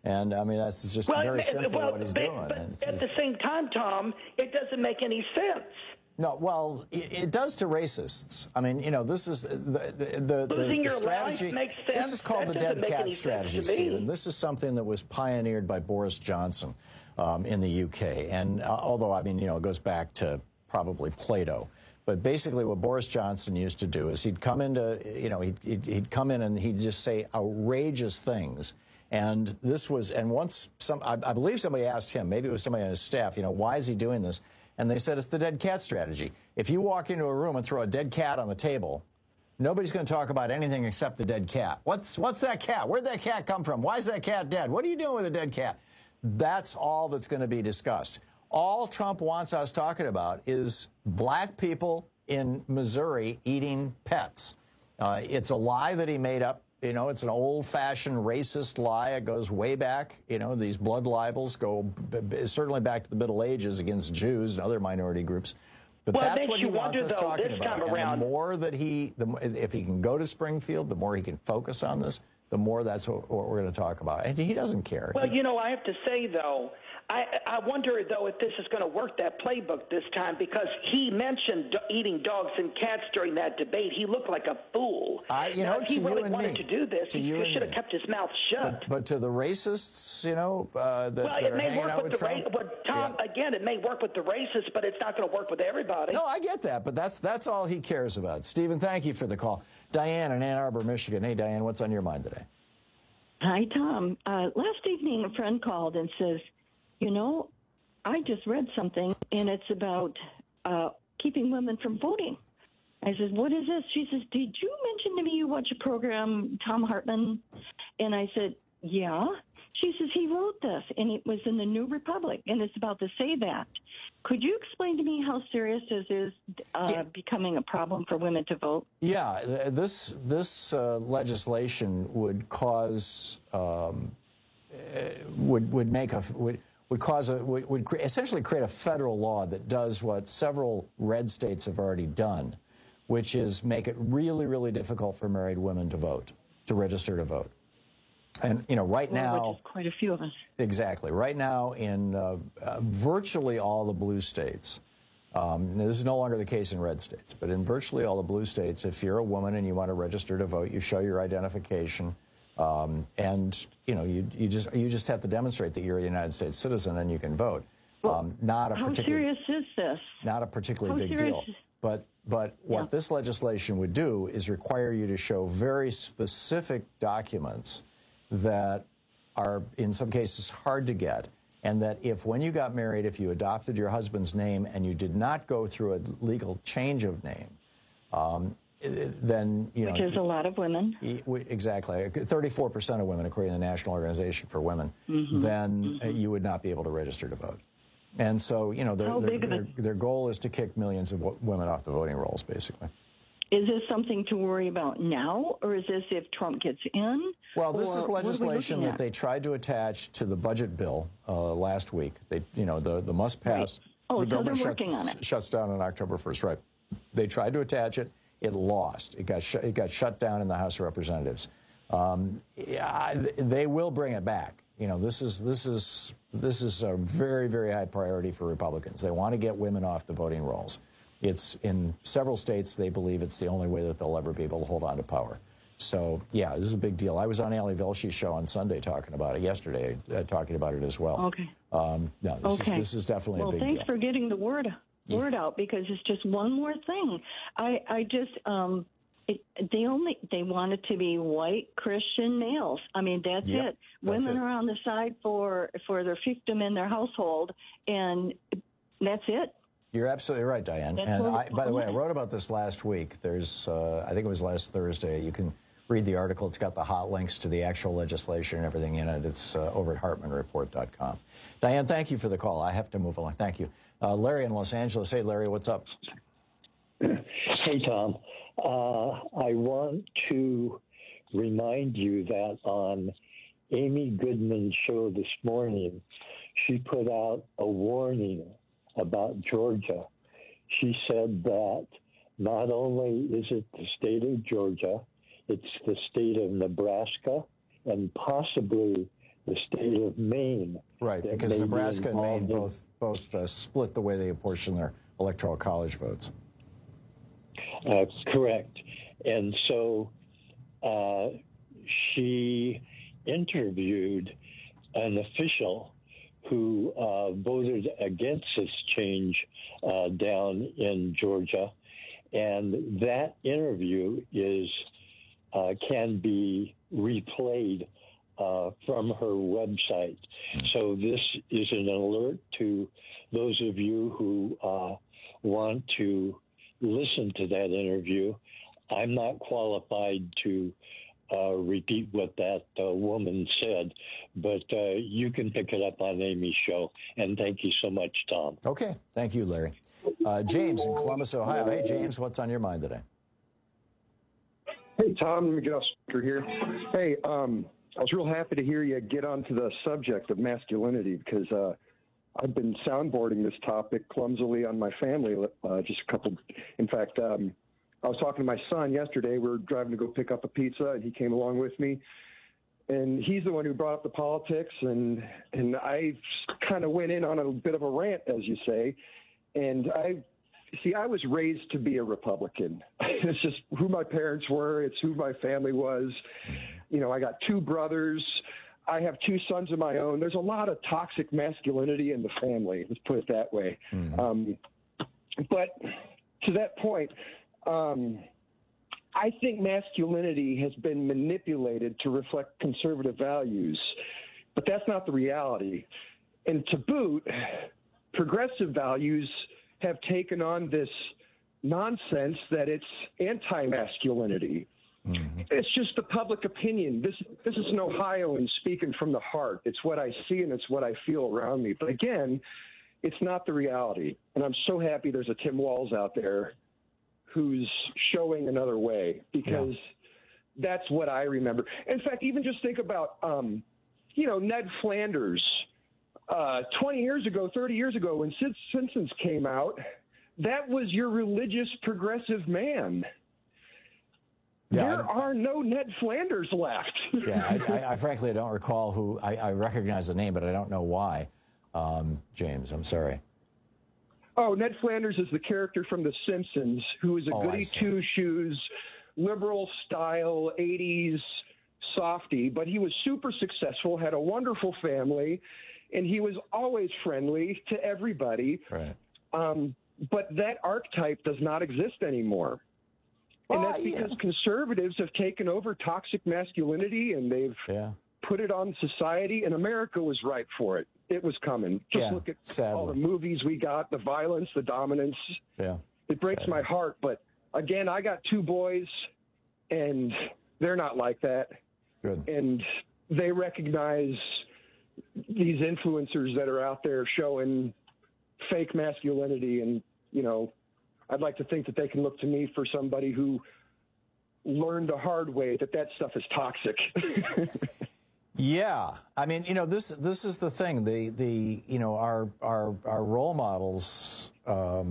And, I mean, that's just very simply what he's doing. But at the same time, Tom, it doesn't make any sense. No, well, it does to racists. I mean, this is the strategy. Makes sense. This is called the dead cat strategy, Stephen. This is something that was pioneered by Boris Johnson in the UK. And although, I mean, it goes back to probably Plato. But basically what Boris Johnson used to do is he'd come into, he'd come in and he'd just say outrageous things. And this was, and once I believe somebody asked him, maybe it was somebody on his staff, why is he doing this? And they said it's the dead cat strategy. If you walk into a room and throw a dead cat on the table, nobody's going to talk about anything except the dead cat. What's that cat? Where'd that cat come from? Why is that cat dead? What are you doing with a dead cat? That's all that's going to be discussed. All Trump wants us talking about is black people in Missouri eating pets. It's a lie that he made up. It's an old-fashioned racist lie. It goes way back. These blood libels go certainly back to the Middle Ages against Jews and other minority groups. But that's what he wants us talking about. And the more that if he can go to Springfield, the more he can focus on this, the more that's what we're going to talk about. And he doesn't care. Well, I have to say, though, I wonder, though, if this is going to work, that playbook this time, because he mentioned eating dogs and cats during that debate. He looked like a fool. If he really wanted to do this, he should have kept his mouth shut. But to the racists, it may work with the racists. Tom, again, it may work with the racists, but it's not going to work with everybody. No, I get that, but that's all he cares about. Stephen, thank you for the call. Diane in Ann Arbor, Michigan. Hey, Diane, what's on your mind today? Hi, Tom. Last evening, a friend called and says, I just read something, and it's about keeping women from voting. I said, what is this? She says, did you mention to me you watch a program, Thom Hartmann? And I said, yeah. She says, he wrote this, and it was in the New Republic, and it's about the SAVE Act. Could you explain to me how serious this is becoming a problem for women to vote? Yeah, this legislation would cause would essentially create a federal law that does what several red states have already done, which is make it really, really difficult for married women to vote, to register to vote. And, right now... Which is quite a few of us. Exactly. Right now, in virtually all the blue states, this is no longer the case in red states, but in virtually all the blue states, if you're a woman and you want to register to vote, you show your identification, and you just have to demonstrate that you're a United States citizen and you can vote. How serious is this? Not a particularly big deal. But what this legislation would do is require you to show very specific documents that are in some cases hard to get, and that when you got married, if you adopted your husband's name and you did not go through a legal change of name, then which is a lot of women. Exactly, 34% of women, according to the National Organization for Women, then you would not be able to register to vote. And so, their goal is to kick millions of women off the voting rolls, basically. Is this something to worry about now, or is this if Trump gets in? Well, this is legislation that they tried to attach to the budget bill last week. The must-pass. Right. Oh, the so they're working on it. Shuts down on October 1st, right? They tried to attach it. It lost. It got shut down in the House of Representatives. They will bring it back. This is a very, very high priority for Republicans. They want to get women off the voting rolls. It's in several states, they believe it's the only way that they'll ever be able to hold on to power. So, yeah, this is a big deal. I was on Ali Velshi's show on Sunday talking about it, yesterday talking about it as well. Okay. This is definitely a big deal. Well, thanks for getting the word out, because it's just one more thing. They want it to be white Christian males. I mean, that's it. Women are on the side for their fiefdom in their household, and that's it. You're absolutely right, Diane. And by the way, I wrote about this last week. There's, I think it was last Thursday. You can read the article. It's got the hot links to the actual legislation and everything in it. It's over at HartmanReport.com. Diane, thank you for the call. I have to move along. Thank you. Larry in Los Angeles. Hey, Larry, what's up? Hey, Tom. I want to remind you that on Amy Goodman's show this morning, she put out a warning about Georgia. She said that not only is it the state of Georgia, it's the state of Nebraska and possibly the state of Maine. Right, because Nebraska and Maine both split the way they apportion their electoral college votes. Correct. And so she interviewed an official who voted against this change down in Georgia, and that interview can be replayed from her website. So this is an alert to those of you who want to listen to that interview. I'm not qualified to repeat what that woman said, but you can pick it up on Amy's show. And thank you so much, Tom. Okay. Thank you, Larry. James in Columbus, Ohio. Hey, James, what's on your mind today? Hey, Tom, let me get off speaker here. Hey, I was real happy to hear you get onto the subject of masculinity because I've been soundboarding this topic clumsily on my family just a couple. In fact, I was talking to my son yesterday. We were driving to go pick up a pizza, and he came along with me. And he's the one who brought up the politics, and I kind of went in on a bit of a rant, as you say. And I was raised to be a Republican. It's just who my parents were. It's who my family was. You know, I got two brothers. I have two sons of my own. There's a lot of toxic masculinity in the family. Let's put it that way. Mm-hmm. But to that point, I think masculinity has been manipulated to reflect conservative values, but that's not the reality. And to boot, progressive values have taken on this nonsense that it's anti-masculinity. Mm-hmm. It's just the public opinion. This is an Ohioan speaking from the heart. It's what I see and it's what I feel around me. But again, it's not the reality. And I'm so happy there's a Tim Walz out there who's showing another way, because that's what I remember. In fact, even just think about, Ned Flanders. 20 years ago, 30 years ago, when Simpsons came out, that was your religious progressive man. Yeah, there are no Ned Flanders left. Yeah, I frankly don't recall who. I recognize the name, but I don't know why. James, I'm sorry. Oh, Ned Flanders is the character from The Simpsons, who is a goody two-shoes, liberal style, 80s softy, but he was super successful, had a wonderful family, and he was always friendly to everybody. Right. But that archetype does not exist anymore. And that's because conservatives have taken over toxic masculinity, and they've put it on society, and America was ripe for it. It was coming. Just look at all the movies we got, the violence, the dominance. Yeah. It breaks my heart. But, again, I got two boys, and they're not like that. Good. And they recognize these influencers that are out there showing fake masculinity, and, I'd like to think that they can look to me for somebody who learned the hard way that stuff is toxic. Yeah, I mean, this is the thing. Our role models, are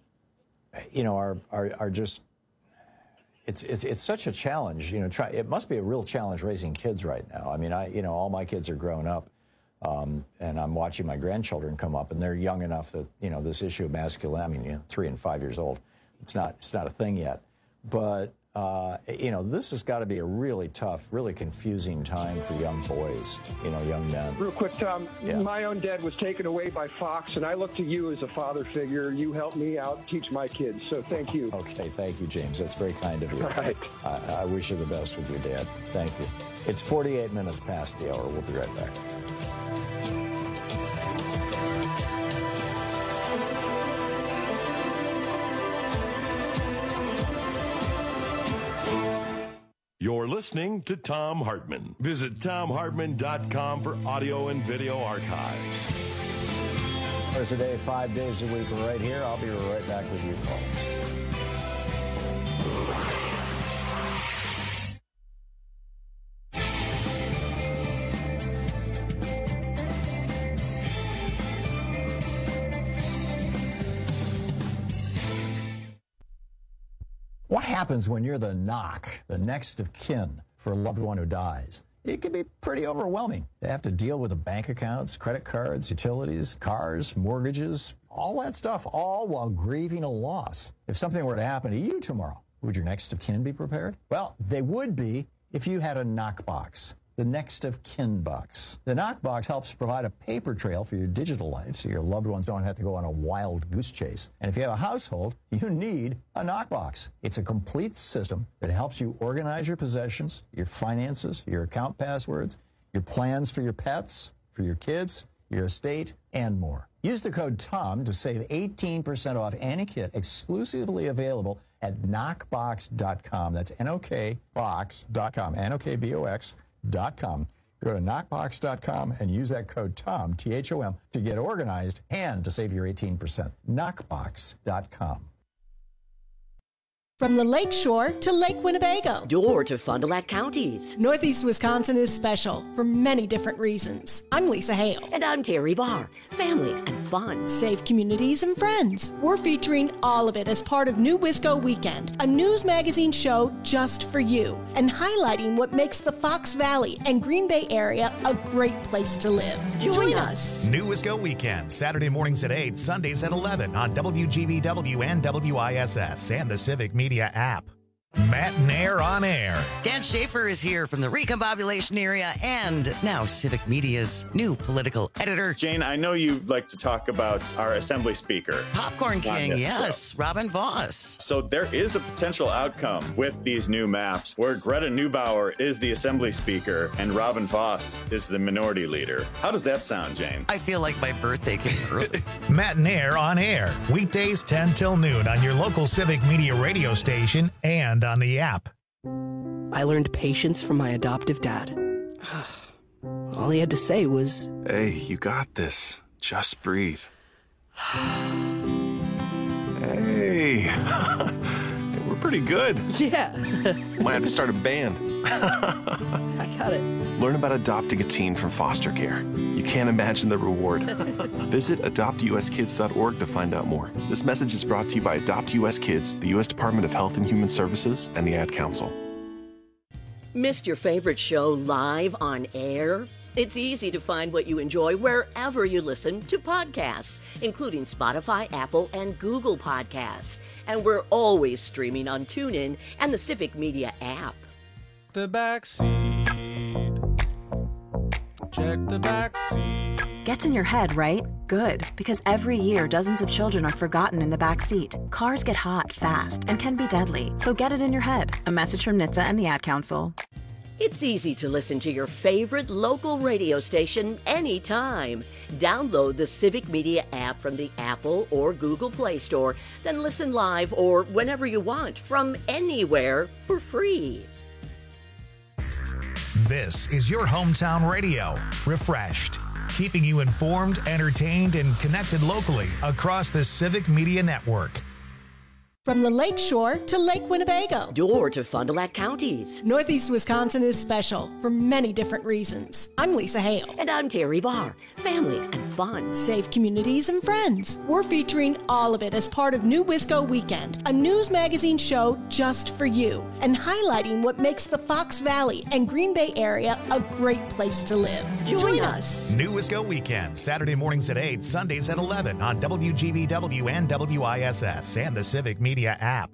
just. It's such a challenge. It must be a real challenge raising kids right now. I mean, all my kids are grown up, and I'm watching my grandchildren come up, and they're young enough that this issue of masculinity. 3 and 5 years old. It's not a thing yet, but. This has got to be a really tough, really confusing time for young boys, young men. Real quick, Tom, my own dad was taken away by Fox, and I look to you as a father figure. You helped me out, teach my kids, so thank you. Okay, thank you, James. That's very kind of you. Right. I wish you the best with your dad. Thank you. It's 48 minutes past the hour. We'll be right back. You're listening to Thom Hartmann. Visit ThomHartmann.com for audio and video archives. There's a day, 5 days a week right here. I'll be right back with you, folks. What happens when you're the next of kin for a loved one who dies? it can be pretty overwhelming. They have to deal with the bank accounts, credit cards, utilities, cars, mortgages, all that stuff, all while grieving a loss. If something were to happen to you tomorrow, would your next of kin be prepared? Well, they would be if you had a knockbox. The next of kin box. The knockbox helps provide a paper trail for your digital life so your loved ones don't have to go on a wild goose chase. And if you have a household, you need a knockbox. It's a complete system that helps you organize your possessions, your finances, your account passwords, your plans for your pets, for your kids, your estate, and more. Use the code TOM to save 18% off any kit exclusively available at knockbox.com. That's knockbox.com, knockbox.com. Go to knockbox.com and use that code TOM, T-H-O-M, to get organized and to save your 18%. Knockbox.com. From the Lake Shore to Lake Winnebago. Door to Fond du Lac counties. Northeast Wisconsin is special for many different reasons. I'm Lisa Hale. And I'm Terry Barr. Family and fun. Safe communities and friends. We're featuring all of it as part of New Wisco Weekend, a news magazine show just for you, and highlighting what makes the Fox Valley and Green Bay area a great place to live. Join us. New Wisco Weekend, Saturday mornings at 8, Sundays at 11 on WGBW and WISS and the Civic Media app. Matt Nair on air. Dan Schaefer is here from the recombobulation area and now Civic Media's new political editor. Jane, I know you like to talk about our Assembly Speaker. Popcorn King, yes, Robin Voss. So there is a potential outcome with these new maps where Greta Neubauer is the Assembly Speaker and Robin Voss is the Minority Leader. How does that sound, Jane? I feel like my birthday came early. Matt Nair on air, weekdays 10 till noon on your local Civic Media radio station and on the app. I learned patience from my adoptive dad. All he had to say was, "Hey, you got this. Just breathe." Hey, we're pretty good. Yeah. Might have to start a band. I got it. Learn about adopting a teen from foster care. You can't imagine the reward. Visit adoptuskids.org to find out more. This message is brought to you by Adopt US Kids, the U.S. Department of Health and Human Services, and the Ad Council. Missed your favorite show live on air? It's easy to find what you enjoy wherever you listen to podcasts, including Spotify, Apple, and Google Podcasts. And we're always streaming on TuneIn and the Civic Media app. The back seat. Check the back seat. Gets in your head, right? Good, because every year dozens of children are forgotten in the back seat. Cars get hot fast and can be deadly, so get it in your head. A message from NHTSA and the Ad Council. It's easy to listen to your favorite local radio station anytime. Download the Civic Media app from the Apple or Google Play Store, then listen live or whenever you want from anywhere for free. This is your hometown radio, refreshed, keeping you informed, entertained, and connected locally across the Civic Media Network. From the Lake Shore to Lake Winnebago. Door to Fond du Lac counties. Northeast Wisconsin is special for many different reasons. I'm Lisa Hale. And I'm Terry Barr. Family and fun. Safe communities and friends. We're featuring all of it as part of New Wisco Weekend, a news magazine show just for you, and highlighting what makes the Fox Valley and Green Bay area a great place to live. Join us. New Wisco Weekend, Saturday mornings at 8, Sundays at 11 on WGBW and WISS and the Civic Media app.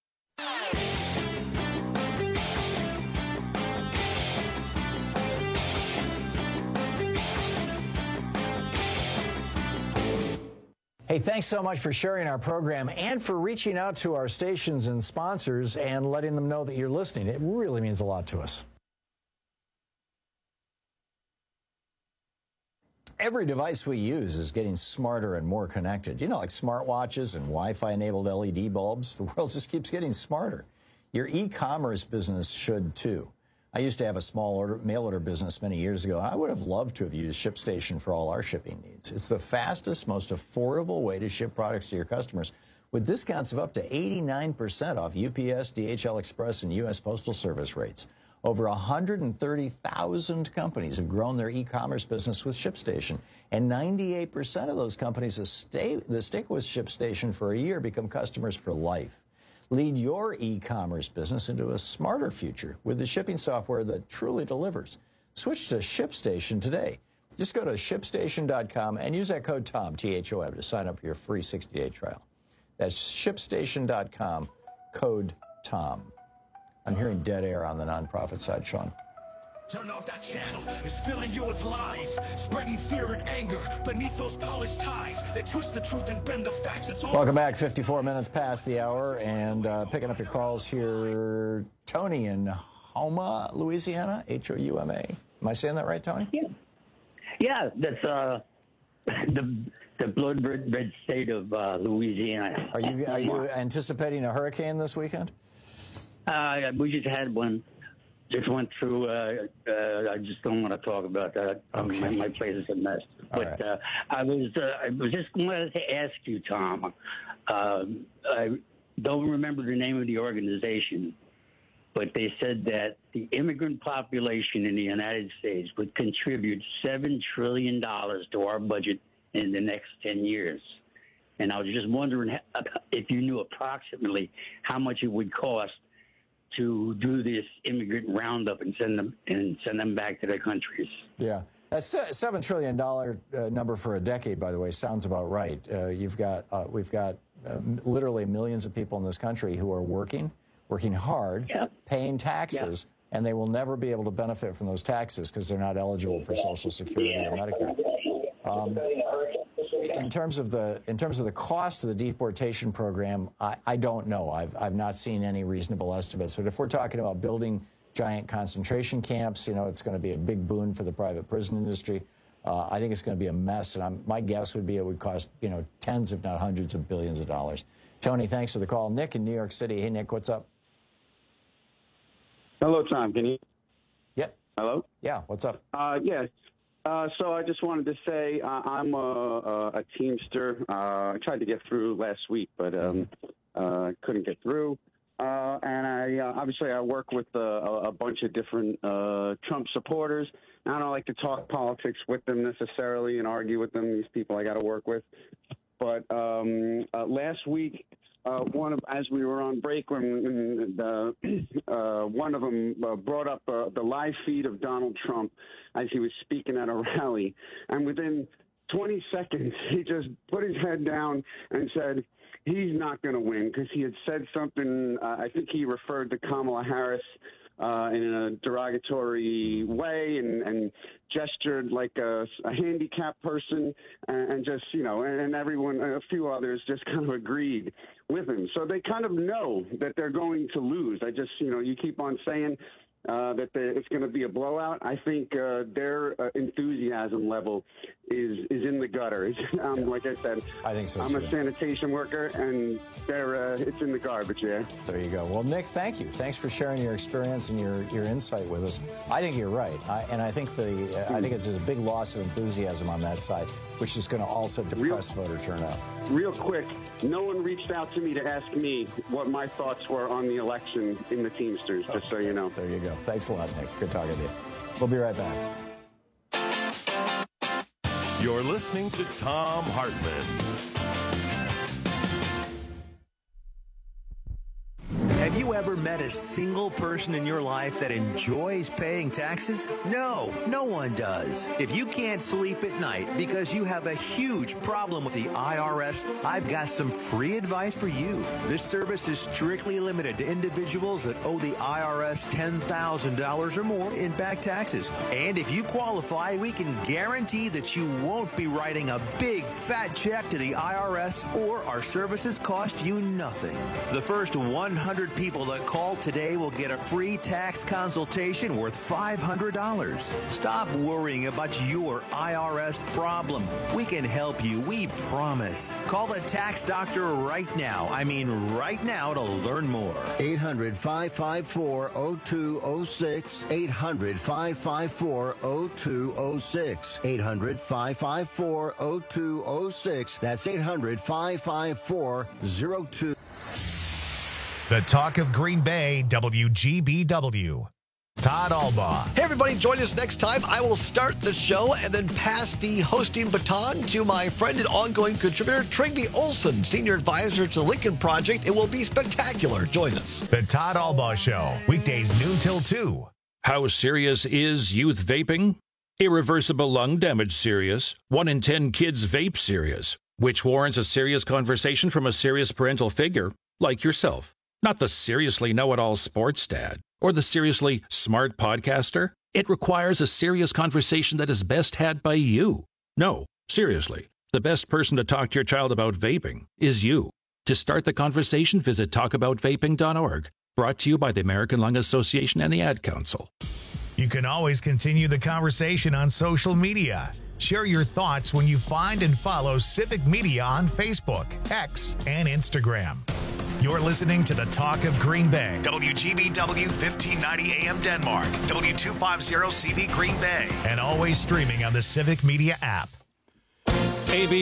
Hey, thanks so much for sharing our program and for reaching out to our stations and sponsors and letting them know that you're listening. It really means a lot to us. Every device we use is getting smarter and more connected. You know, like smartwatches and Wi-Fi enabled LED bulbs. The world just keeps getting smarter. Your e-commerce business should too. I used to have a small mail order business many years ago. I would have loved to have used ShipStation for all our shipping needs. It's the fastest, most affordable way to ship products to your customers with discounts of up to 89% off UPS, DHL Express, and U.S. Postal Service rates. Over 130,000 companies have grown their e-commerce business with ShipStation, and 98% of those companies that stick with ShipStation for a year become customers for life. Lead your e-commerce business into a smarter future with the shipping software that truly delivers. switch to ShipStation today. Just go to ShipStation.com and use that code TOM, THOM, to sign up for your free 60-day trial. That's ShipStation.com, code TOM. I'm hearing dead air on the nonprofit side, Sean. Turn off that channel. It's filling you with lies, spreading fear and anger beneath those polished ties. They twist the truth and bend the facts. It's all. Welcome back. 54 minutes past the hour, and picking up your calls here, Tony in Houma, Louisiana, Houma. Am I saying that right, Tony? Yeah, that's the blood red state of Louisiana. Are you anticipating a hurricane this weekend? We just had one. Just went through. I just don't want to talk about that. Okay. My place is a mess. But right. I was just wanted to ask you, Tom. I don't remember the name of the organization, but they said that the immigrant population in the United States would contribute $7 trillion to our budget in the next 10 years. And I was just wondering if you knew approximately how much it would cost to do this immigrant roundup and send them back to their countries. Yeah, that $7 trillion number for a decade, by the way, sounds about right. We've got literally millions of people in this country who are working hard, paying taxes, and they will never be able to benefit from those taxes because they're not eligible for Social Security or Medicare. In terms of the cost of the deportation program, I don't know. I've not seen any reasonable estimates. But if we're talking about building giant concentration camps, it's going to be a big boon for the private prison industry. I think it's going to be a mess, and my guess would be it would cost tens, if not hundreds of billions of dollars. Tony, thanks for the call. Nick in New York City. Hey, Nick, what's up? Hello, Tom. Can you? Yep. Hello? Yeah, what's up? Yes. So I just wanted to say I'm a Teamster. I tried to get through last week, but couldn't get through. And I work with a bunch of different Trump supporters. I don't like to talk politics with them necessarily and argue with them, these people I got to work with. But last week, as we were on break, when one of them brought up the live feed of Donald Trump as he was speaking at a rally, and within 20 seconds, he just put his head down and said he's not going to win because he had said something. I think he referred to Kamala Harris in a derogatory way and gestured like a handicapped person and just, and everyone, a few others just kind of agreed with him. So they kind of know that they're going to lose. I just, you keep on saying that it's going to be a blowout. I think their enthusiasm level is in the gutter. Like I said, I think so I'm too. a sanitation worker, and it's in the garbage. Yeah. There you go. Well, Nick, thank you. Thanks for sharing your experience and your insight with us. I think you're right, I think I think it's a big loss of enthusiasm on that side, which is going to also depress voter turnout. Real quick, no one reached out to me to ask me what my thoughts were on the election in the Teamsters, just so you know. There you go. Thanks a lot, Nick. Good talking to you. We'll be right back. You're listening to Thom Hartmann. Have you ever met a single person in your life that enjoys paying taxes? No, no one does. If you can't sleep at night because you have a huge problem with the IRS, I've got some free advice for you. This service is strictly limited to individuals that owe the IRS $10,000 or more in back taxes. And if you qualify, we can guarantee that you won't be writing a big fat check to the IRS, or our services cost you nothing. The first 100 people that call today will get a free tax consultation worth $500. Stop worrying about your IRS problem. We can help you, we promise. Call the tax doctor right now. I mean right now, to learn more. 800-554-0206. 800-554-0206. 800-554-0206. That's 800-554-0206. The Talk of Green Bay, WGBW. Todd Albaugh. Hey, everybody, join us next time. I will start the show and then pass the hosting baton to my friend and ongoing contributor, Trygve Olsen, Senior Advisor to the Lincoln Project. It will be spectacular. Join us. The Todd Albaugh Show, weekdays noon till 2 How serious is youth vaping? Irreversible lung damage serious. 1 in 10 kids vape serious, which warrants a serious conversation from a serious parental figure like yourself. Not the seriously know-it-all sports dad or the seriously smart podcaster. It requires a serious conversation that is best had by you. No, seriously, the best person to talk to your child about vaping is you. To start the conversation, visit talkaboutvaping.org. Brought to you by the American Lung Association and the Ad Council. You can always continue the conversation on social media. Share your thoughts when you find and follow Civic Media on Facebook, X, and Instagram. You're listening to the Talk of Green Bay. WGBW 1590 AM Denmark, W250 CV Green Bay, and always streaming on the Civic Media app. AB